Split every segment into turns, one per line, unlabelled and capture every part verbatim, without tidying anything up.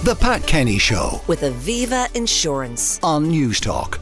The Pat Kenny Show
with Aviva Insurance
on Newstalk.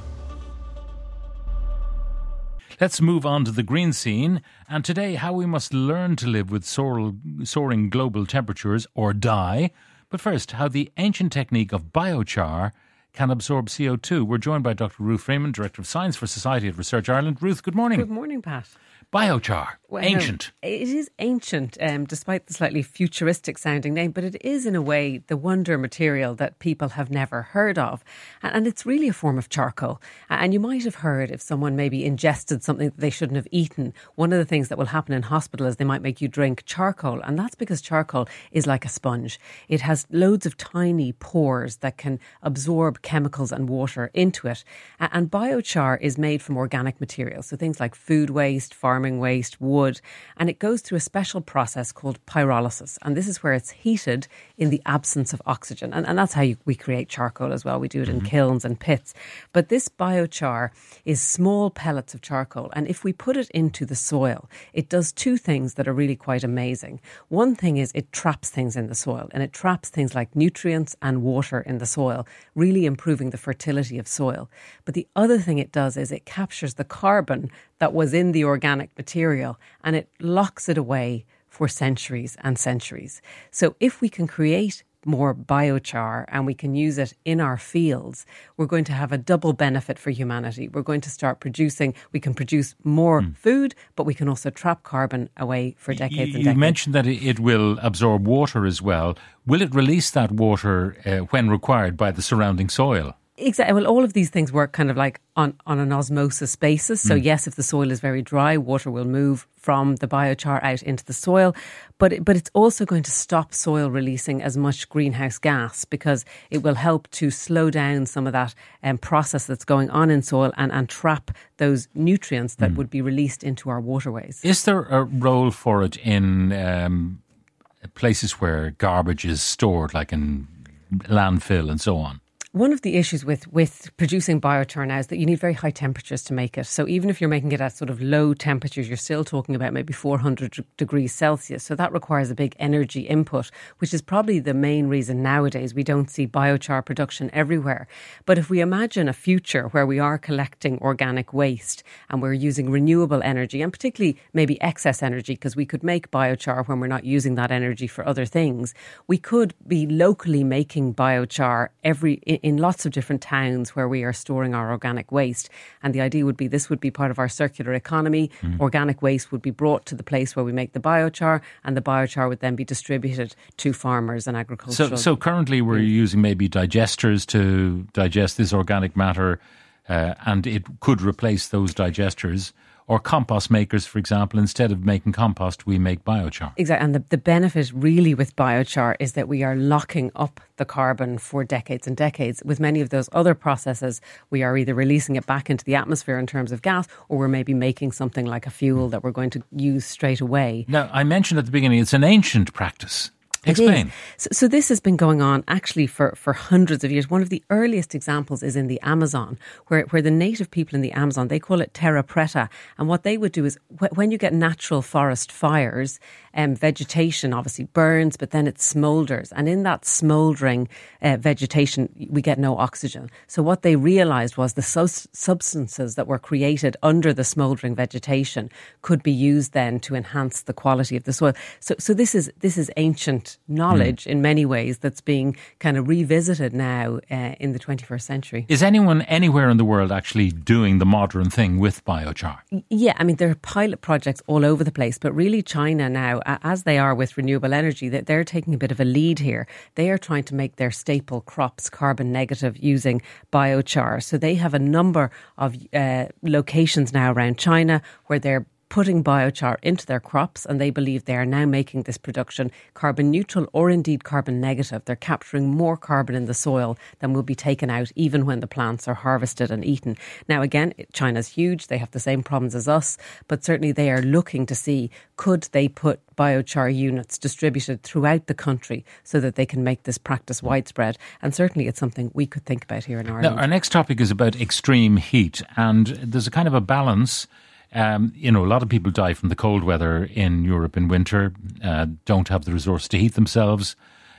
Let's move on to the green scene, and today how we must learn to live with soar, soaring global temperatures or die. But first, how the ancient technique of biochar can absorb C O two. We're joined by Doctor Ruth Freeman, Director of Science for Society at Research Ireland. Ruth, good morning.
Good morning, Pat.
Biochar,
well,
ancient.
It is ancient, um, despite the slightly futuristic sounding name, but it is in a way the wonder material that people have never heard of. And, and it's really a form of charcoal. And you might have heard if someone maybe ingested something that they shouldn't have eaten, one of the things that will happen in hospital is they might make you drink charcoal. And that's because charcoal is like a sponge. It has loads of tiny pores that can absorb chemicals and water into it. And, and biochar is made from organic materials, so things like food waste, farm farming waste, wood, and it goes through a special process called pyrolysis. And this is where it's heated in the absence of oxygen. And, and that's how you, we create charcoal as well. We do it in mm-hmm. kilns and pits. But this biochar is small pellets of charcoal. And if we put it into the soil, it does two things that are really quite amazing. One thing is it traps things in the soil, and it traps things like nutrients and water in the soil, really improving the fertility of soil. But the other thing it does is it captures the carbon that was in the organic material and it locks it away for centuries and centuries. So if we can create more biochar and we can use it in our fields, we're going to have a double benefit for humanity. We're going to start producing, we can produce more mm. food, but we can also trap carbon away for decades
you,
and decades.
You mentioned that it will absorb water as well. Will it release that water uh, when required by the surrounding soil?
Exactly. Well, all of these things work kind of like on, on an osmosis basis. So mm. yes, if the soil is very dry, water will move from the biochar out into the soil. But it, but it's also going to stop soil releasing as much greenhouse gas because it will help to slow down some of that um, process that's going on in soil and, and trap those nutrients that mm. would be released into our waterways.
Is there a role for it in um, places where garbage is stored, like in landfill and so on?
One of the issues with, with producing biochar now is that you need very high temperatures to make it. So even if you're making it at sort of low temperatures, you're still talking about maybe four hundred degrees Celsius. So that requires a big energy input, which is probably the main reason nowadays we don't see biochar production everywhere. But if we imagine a future where we are collecting organic waste and we're using renewable energy, and particularly maybe excess energy, because we could make biochar when we're not using that energy for other things, we could be locally making biochar every in lots of different towns where we are storing our organic waste. And the idea would be this would be part of our circular economy. Mm. Organic waste would be brought to the place where we make the biochar, and the biochar would then be distributed to farmers and agricultural.
So, so currently we're mm. using maybe digesters to digest this organic matter, uh, and it could replace those digesters. Or compost makers, for example, instead of making compost, we make biochar.
Exactly. And the, the benefit really with biochar is that we are locking up the carbon for decades and decades. With many of those other processes, we are either releasing it back into the atmosphere in terms of gas, or we're maybe making something like a fuel that we're going to use straight away.
Now, I mentioned at the beginning, it's an ancient practice. Explain.
So, so this has been going on actually for, for hundreds of years. One of the earliest examples is in the Amazon, where, where the native people in the Amazon, they call it terra preta. And what they would do is wh- when you get natural forest fires, um, vegetation obviously burns, but then it smoulders. And in that smouldering uh, vegetation, we get no oxygen. So what they realised was the sus- substances that were created under the smouldering vegetation could be used then to enhance the quality of the soil. So, so this is this is ancient knowledge mm. in many ways that's being kind of revisited now uh, in the twenty-first century.
Is anyone anywhere in the world actually doing the modern thing with biochar?
Yeah, I mean, there are pilot projects all over the place, but really China now, as they are with renewable energy, that they're taking a bit of a lead here. They are trying to make their staple crops carbon negative using biochar. So they have a number of uh, locations now around China where they're putting biochar into their crops, and they believe they are now making this production carbon neutral or indeed carbon negative. They're capturing more carbon in the soil than will be taken out even when the plants are harvested and eaten. Now again, China's huge, they have the same problems as us, but certainly they are looking to see, could they put biochar units distributed throughout the country so that they can make this practice widespread? And certainly it's something we could think about here in Ireland.
Now, our next topic is about extreme heat, and there's a kind of a balance. Um, you know, a lot of people die from the cold weather in Europe in winter, uh, don't have the resource to heat themselves.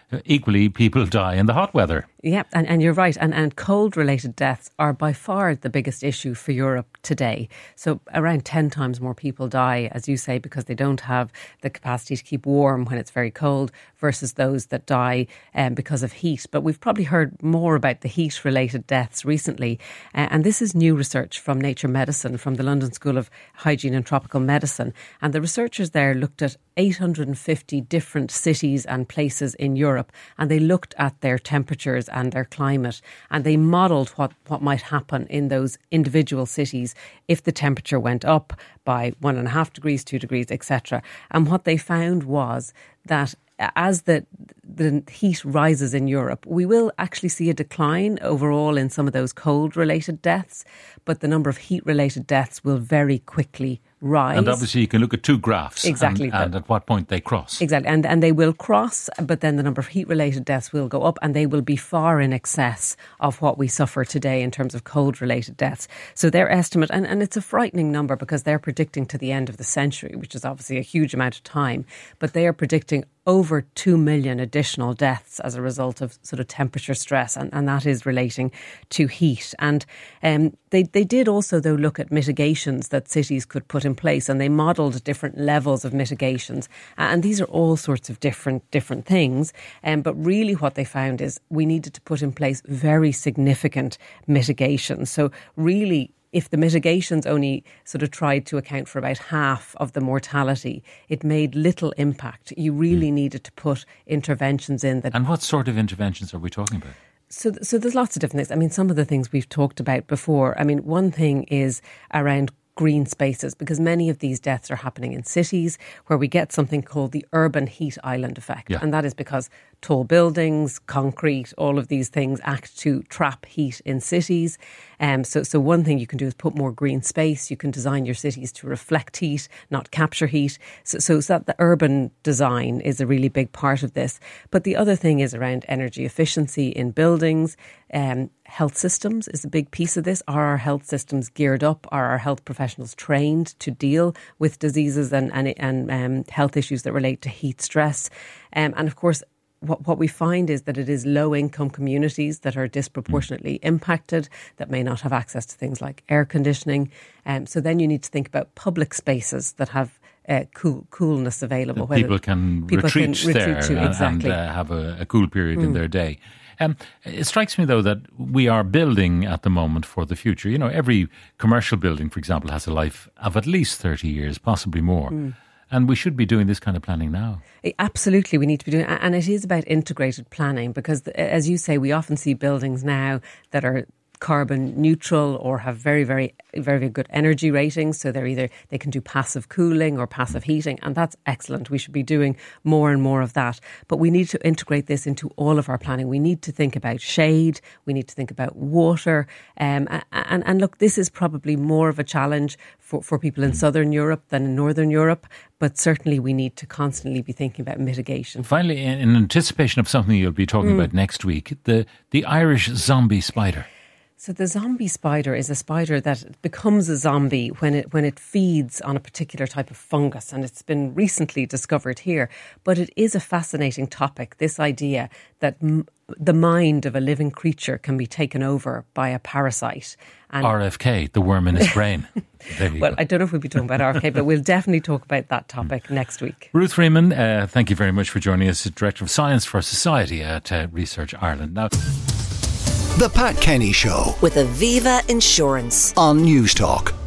equally people die in the hot weather.
Yeah, and, and you're right. And, and cold-related deaths are by far the biggest issue for Europe today. So around ten times more people die, as you say, because they don't have the capacity to keep warm when it's very cold versus those that die um, because of heat. But we've probably heard more about the heat-related deaths recently. Uh, and this is new research from Nature Medicine, from the London School of Hygiene and Tropical Medicine. And the researchers there looked at eight hundred fifty different cities and places in Europe, and they looked at their temperatures and their climate, and they modelled what, what might happen in those individual cities if the temperature went up by one and a half degrees, two degrees, et cetera. And what they found was that as the the heat rises in Europe, we will actually see a decline overall in some of those cold-related deaths, but the number of heat-related deaths will very quickly rise.
And obviously you can look at two graphs
exactly,
and, and at what point they cross.
Exactly, and, and they will cross, but then the number of heat-related deaths will go up, and they will be far in excess of what we suffer today in terms of cold-related deaths. So their estimate, and, and it's a frightening number because they're predicting to the end of the century, which is obviously a huge amount of time, but they are predicting over two million additional deaths as a result of sort of temperature stress, and, and that is relating to heat. And um, they, they did also, though, look at mitigations that cities could put in place, and they modelled different levels of mitigations. And these are all sorts of different different things. Um, but really what they found is we needed to put in place very significant mitigations. So really, if the mitigations only sort of tried to account for about half of the mortality, it made little impact. You really mm. needed to put interventions in that.
And what sort of interventions are we talking about?
So, so there's lots of different things. I mean, some of the things we've talked about before. I mean, one thing is around green spaces, because many of these deaths are happening in cities where we get something called the urban heat island effect.
Yeah.
And that is because tall buildings, concrete, all of these things act to trap heat in cities. Um, so, so one thing you can do is put more green space. You can design your cities to reflect heat, not capture heat. So, so, so that the urban design is a really big part of this. But the other thing is around energy efficiency in buildings. Um, health systems is a big piece of this. Are our health systems geared up? Are our health professionals trained to deal with diseases and, and, and um, health issues that relate to heat stress? Um, and of course, What, what we find is that it is low-income communities that are disproportionately mm. impacted, that may not have access to things like air conditioning. Um, so then you need to think about public spaces that have uh, cool coolness available.
That people can
people
retreat
can
there
retreat to,
and,
exactly.
and uh, have a, a cool period
mm.
in their day. Um, it strikes me, though, that we are building at the moment for the future. You know, every commercial building, for example, has a life of at least thirty years, possibly more. Mm. And we should be doing this kind of planning now.
Absolutely, we need to be doing it. And it is about integrated planning because, as you say, we often see buildings now that are carbon neutral or have very, very, very, very good energy ratings. So they're either, they can do passive cooling or passive heating, and that's excellent. We should be doing more and more of that. But we need to integrate this into all of our planning. We need to think about shade. We need to think about water. Um, and, and look, this is probably more of a challenge for, for people in Southern Europe than in Northern Europe. But certainly we need to constantly be thinking about mitigation.
Finally, in anticipation of something you'll be talking mm. about next week, the, the Irish zombie spider.
So the zombie spider is a spider that becomes a zombie when it when it feeds on a particular type of fungus, and it's been recently discovered here. But it is a fascinating topic, this idea that m- the mind of a living creature can be taken over by a parasite. And
R F K, the worm in his brain. There you
well,
go.
I don't know if we'll be talking about R F K, but we'll definitely talk about that topic mm. next week.
Ruth Freeman, uh, thank you very much for joining us, Director of Science for Society at uh, Research Ireland. Now,
The Pat Kenny Show
with Aviva Insurance
on News Talk.